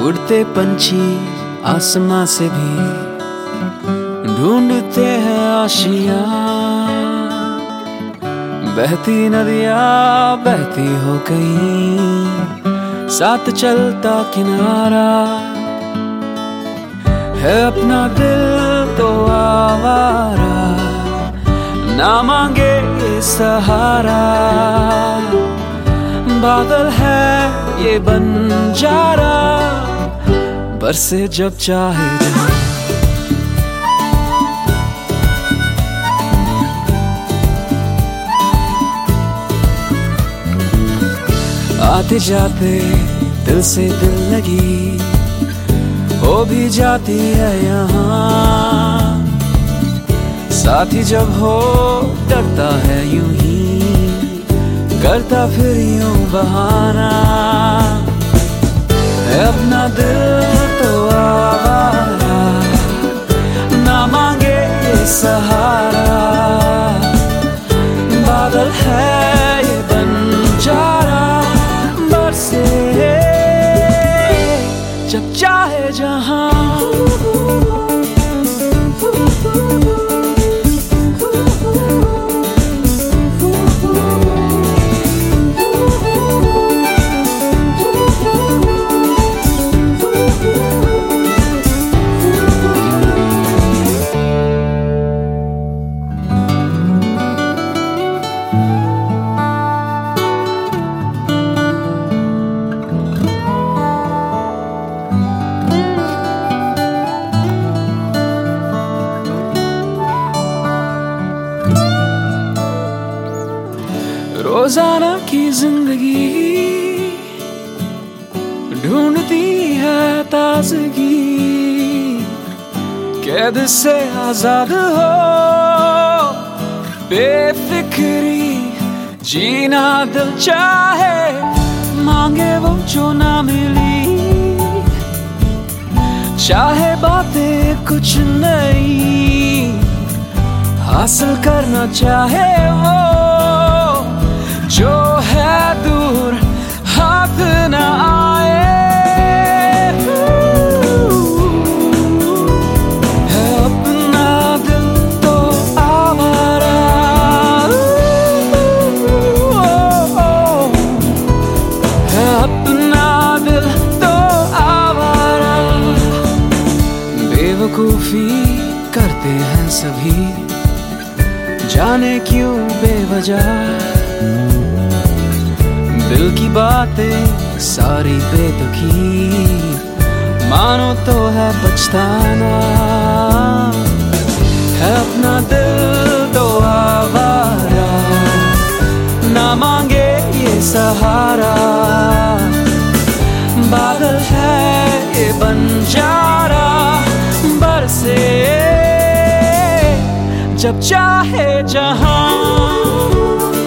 उड़ते पंछी आसमां से भी ढूंढते हैं आशियां। बहती नदियां बहती हो गई, साथ चलता किनारा है अपना दिल तो आवारा, ना मांगे ये सहारा। बादल है ये बंजारा, बरसे जब चाहे जहां। आते जाते दिल से दिल लगी हो भी जाती है यहाँ। साथी जब हो डरता है यूं ही, करता फिर यूं बहाना है अपना दिल तो आवारा, ना मांगे ये सहारा। बादल है ये बंजारा, बरसे जब चाहे जहां। रोजाना की जिंदगी ढूंढती है ताजगी, कैद से आजाद हो बेफिक्री जीना दिल चाहे, मांगे वो जो ना मिली। चाहे बातें कुछ नई हासिल करना चाहे वो, जो है दूर हाथ न आए। है अपना दिल तो आवारा, है अपना दिल तो आवारा। बेवकूफी करते हैं सभी, जाने क्यों बेवजह। दिल की बातें सारी बेतुकी, मानो तो है पछताना। है अपना दिल तो आवारा, ना मांगे ये सहारा। बादल है ये बंजारा, बरसे जब चाहे जहां।